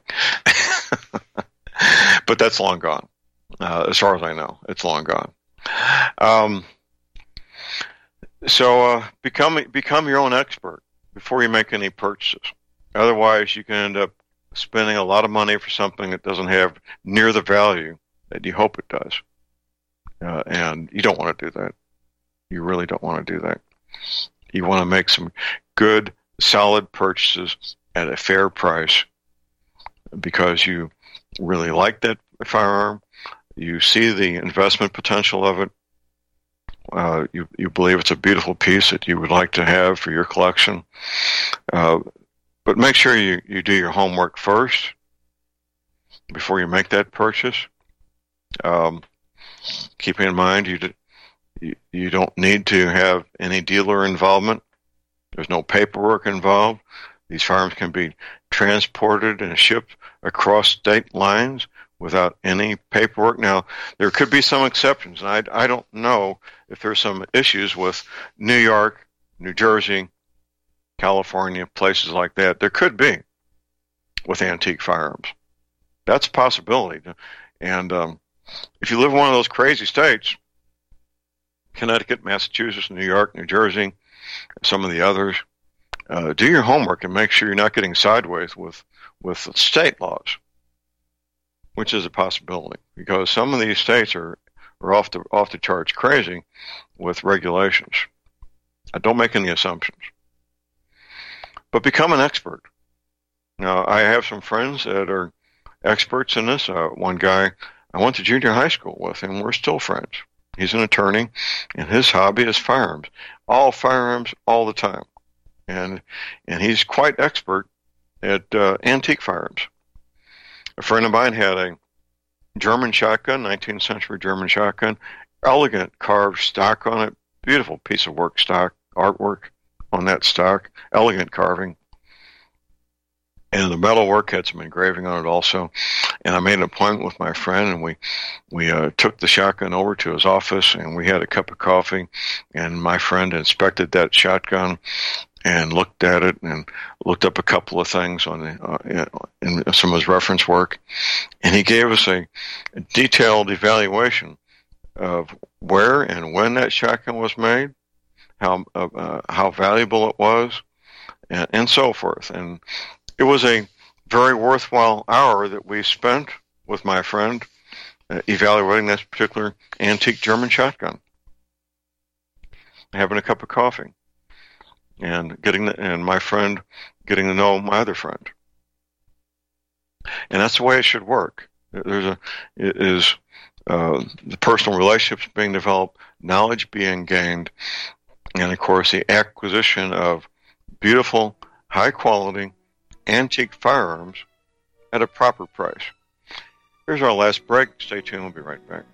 But that's long gone. Uh, as far as I know, it's long gone. Um, so uh, become become your own expert before you make any purchases. Otherwise, you can end up spending a lot of money for something that doesn't have near the value that you hope it does. Uh, and you don't want to do that. You really don't want to do that. You want to make some good, solid purchases at a fair price because you really like that firearm. You see the investment potential of it. Uh, you, you believe it's a beautiful piece that you would like to have for your collection. Uh, but make sure you, you do your homework first before you make that purchase. Um, keeping in mind you, you you don't need to have any dealer involvement. There's no paperwork involved. These firearms can be transported and shipped across state lines without any paperwork. Now, there could be some exceptions, and I, I don't know if there's some issues with New York, New Jersey, California, places like that. There could be with antique firearms. That's a possibility. And um, if you live in one of those crazy states, Connecticut, Massachusetts, New York, New Jersey, some of the others, uh, do your homework and make sure you're not getting sideways with, with state laws, which is a possibility, because some of these states are, are off the off the charts crazy with regulations. Uh, don't make any assumptions. But become an expert. Now, I have some friends that are experts in this. Uh, one guy I went to junior high school with, and we're still friends. He's an attorney, and his hobby is firearms. All firearms, all the time. And and he's quite expert at uh, antique firearms. A friend of mine had a German shotgun, nineteenth century German shotgun, elegant carved stock on it, beautiful piece of work stock, artwork on that stock, elegant carving. And the metalwork had some engraving on it also. And I made an appointment with my friend, and we we uh, took the shotgun over to his office, and we had a cup of coffee. And my friend inspected that shotgun and looked at it and looked up a couple of things on the, uh, in some of his reference work. And he gave us a, a detailed evaluation of where and when that shotgun was made, how uh, how valuable it was, and, and so forth. And it was a very worthwhile hour that we spent with my friend uh, evaluating this particular antique German shotgun, having a cup of coffee, and getting the, and my friend getting to know my other friend. And that's the way it should work. There's a it is uh, the personal relationships being developed, knowledge being gained, and of course the acquisition of beautiful, high quality, antique firearms at a proper price. Here's our last break. Stay tuned. We'll be right back.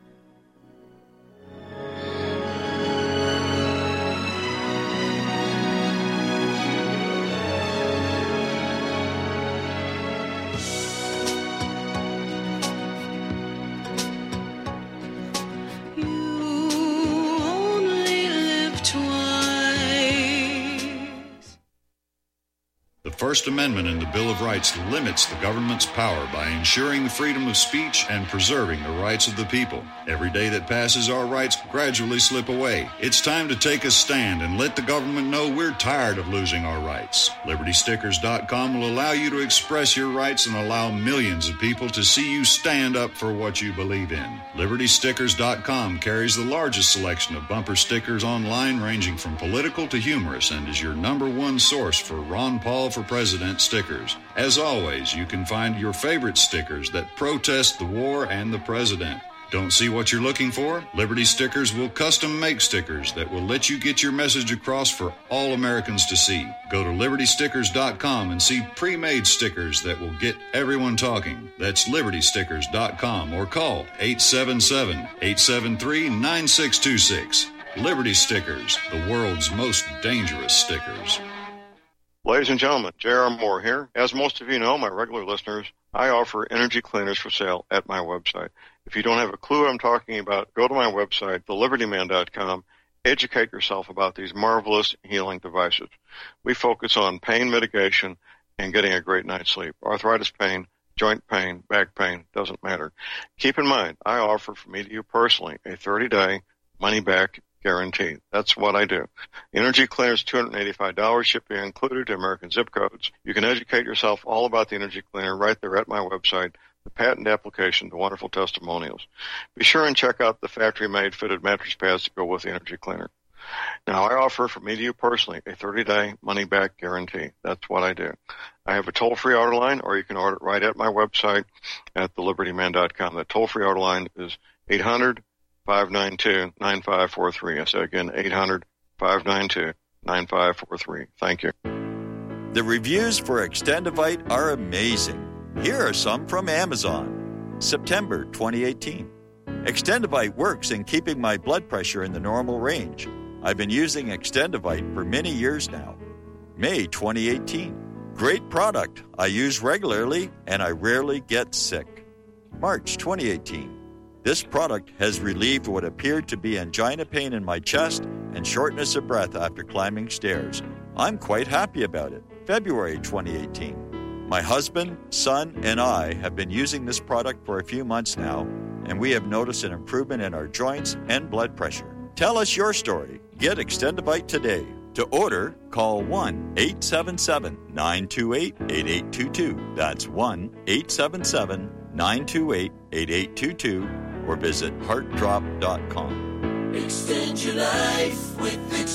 The First Amendment in the Bill of Rights limits the government's power by ensuring the freedom of speech and preserving the rights of the people. Every day that passes, our rights gradually slip away. It's time to take a stand and let the government know we're tired of losing our rights. Liberty Stickers dot com will allow you to express your rights and allow millions of people to see you stand up for what you believe in. Liberty Stickers dot com carries the largest selection of bumper stickers online, ranging from political to humorous, and is your number one source for Ron Paul for President stickers. As always, you can find your favorite stickers that protest the war and the president. Don't see what you're looking for? Liberty Stickers will custom make stickers that will let you get your message across for all Americans to see. Go to Liberty Stickers dot com and see pre-made stickers that will get everyone talking. That's Liberty Stickers dot com or call eight seven seven, eight seven three, nine six two six. Liberty Stickers, the world's most dangerous stickers. Ladies and gentlemen, J R. Moore here. As most of you know, my regular listeners, I offer energy cleaners for sale at my website. If you don't have a clue what I'm talking about, go to my website, the liberty man dot com. Educate yourself about these marvelous healing devices. We focus on pain mitigation and getting a great night's sleep. Arthritis pain, joint pain, back pain, doesn't matter. Keep in mind, I offer for me to you personally a thirty-day money-back guarantee. That's what I do. Energy cleaners, two hundred eighty-five dollars, shipping included to American zip codes. You can educate yourself all about the energy cleaner right there at my website, the patent application, the wonderful testimonials. Be sure and check out the factory-made fitted mattress pads to go with the energy cleaner. Now, I offer for me to you personally a thirty-day money-back guarantee. That's what I do. I have a toll-free order line, or you can order it right at my website at the liberty man dot com. The toll-free order line is eight hundred, five nine two, nine five four three. I say again, eight hundred, five nine two, nine five four three. Thank you. The reviews for Extendivite are amazing. Here are some from Amazon. September twenty eighteen. Extendivite works in keeping my blood pressure in the normal range. I've been using Extendivite for many years now. May twenty eighteen. Great product. I use regularly and I rarely get sick. March twenty eighteen. This product has relieved what appeared to be angina pain in my chest and shortness of breath after climbing stairs. I'm quite happy about it. February twenty eighteen. My husband, son, and I have been using this product for a few months now, and we have noticed an improvement in our joints and blood pressure. Tell us your story. Get Extendivite today. To order, call one eight seven seven, nine two eight, eight eight two two. That's one eight seven seven, nine two eight, eight eight two two. Or visit heart drop dot com. Extend your life with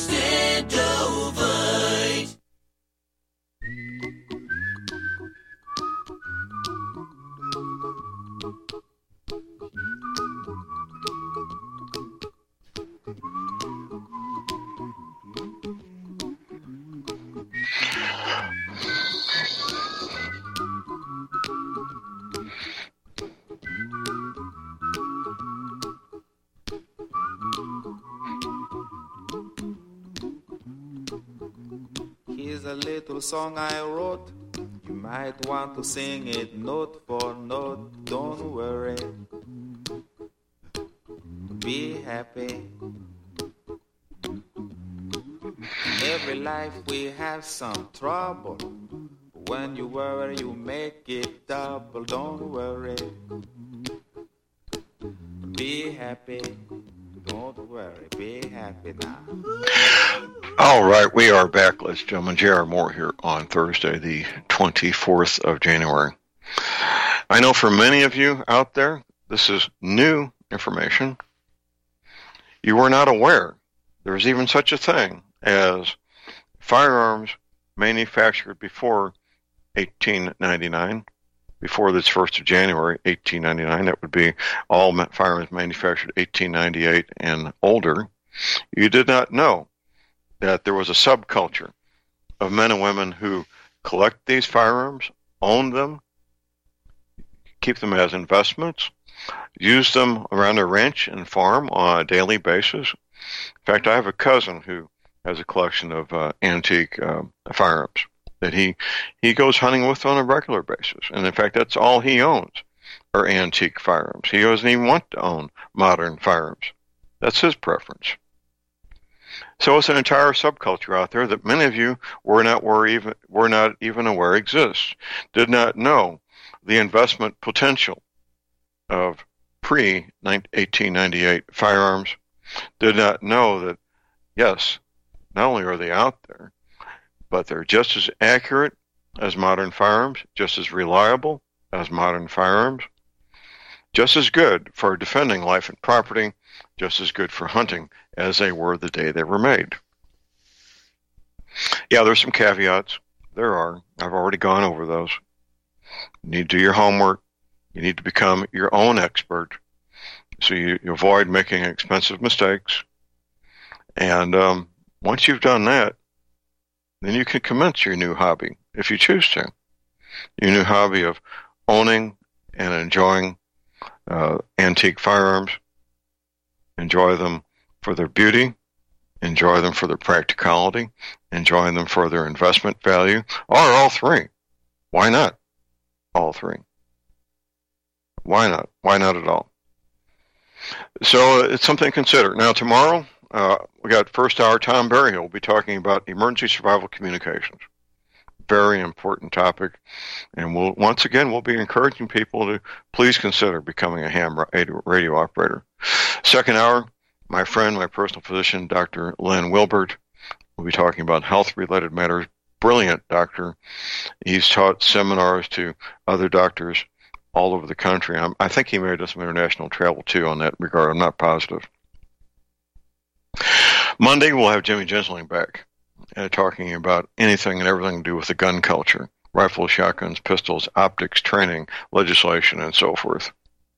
Extendovite. Here's a little song I wrote. You might want to sing it note for note. Don't worry. Be happy. In every life we have some trouble. When you worry, you make it double. Don't worry. Be happy. Don't worry, be happy now. All right, we are back, ladies and gentlemen. J R. Moore here on Thursday, the twenty-fourth of January. I know for many of you out there, this is new information. You were not aware there's even such a thing as firearms manufactured before eighteen ninety-nine, before this first of January, eighteen ninety-nine. That would be all firearms manufactured eighteen ninety-eight and older. You did not know that there was a subculture of men and women who collect these firearms, own them, keep them as investments, use them around their ranch and farm on a daily basis. In fact, I have a cousin who has a collection of uh, antique uh, firearms that he, he goes hunting with on a regular basis. And in fact, that's all he owns are antique firearms. He doesn't even want to own modern firearms. That's his preference. So it's an entire subculture out there that many of you were not were even were not even aware exists, did not know the investment potential of pre eighteen ninety-eight firearms, did not know that, yes, not only are they out there, but they're just as accurate as modern firearms, just as reliable as modern firearms, just as good for defending life and property, just as good for hunting as they were the day they were made. Yeah, there's some caveats. There are. I've already gone over those. You need to do your homework. You need to become your own expert so you, you avoid making expensive mistakes. And um, once you've done that, then you can commence your new hobby, if you choose to. Your new hobby of owning and enjoying uh, antique firearms. Enjoy them for their beauty, enjoy them for their practicality, enjoy them for their investment value, or all three. Why not? All three. Why not? Why not at all? So it's something to consider. Now tomorrow, uh, we got first hour Tom Berryhill will be talking about emergency survival communications. Very important topic. And we'll, once again, we'll be encouraging people to please consider becoming a ham radio operator. Second hour, my friend, my personal physician, Doctor Len Wilbert, will be talking about health-related matters. Brilliant doctor. He's taught seminars to other doctors all over the country. I'm, I think he may have done some international travel, too, on that regard. I'm not positive. Monday, we'll have Jimmy Gensling back, uh, talking about anything and everything to do with the gun culture. Rifles, shotguns, pistols, optics, training, legislation, and so forth.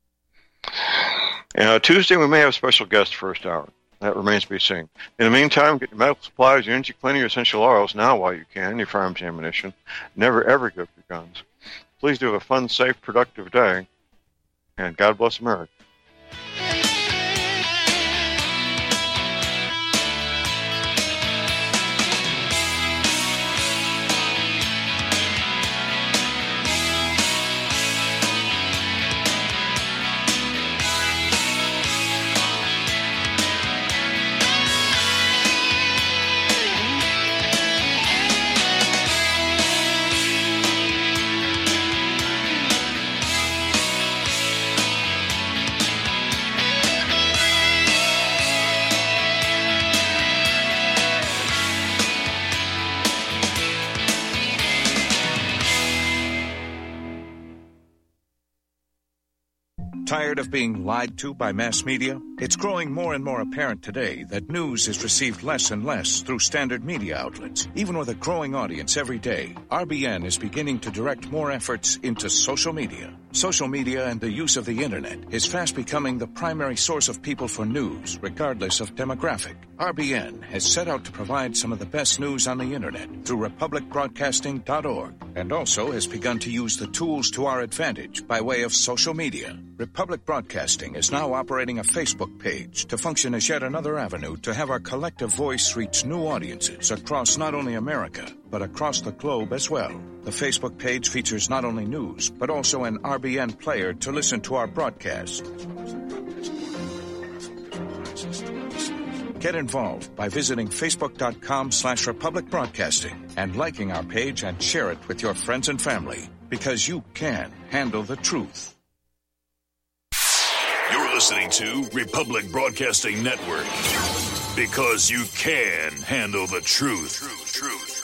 Uh, Tuesday, we may have a special guest first hour. That remains to be seen. In the meantime, get your medical supplies, your energy cleaner, your essential oils now while you can, your firearms ammunition. Never, ever give your guns. Please do have a fun, safe, productive day, and God bless America. Tired of being lied to by mass media? It's growing more and more apparent today that news is received less and less through standard media outlets. Even with a growing audience every day, R B N is beginning to direct more efforts into social media. Social media and the use of the internet is fast becoming the primary source of people for news, regardless of demographic. R B N has set out to provide some of the best news on the internet through republic broadcasting dot org, and also has begun to use the tools to our advantage by way of social media. Republic Broadcasting is now operating a Facebook page to function as yet another avenue to have our collective voice reach new audiences across not only America, but across the globe as well. The Facebook page features not only news, but also an R B N player to listen to our broadcast. Get involved by visiting facebook.com slash Republic Broadcasting and liking our page and share it with your friends and family, because you can handle the truth. You're listening to Republic Broadcasting Network. Because you can handle the truth. Truth, truth.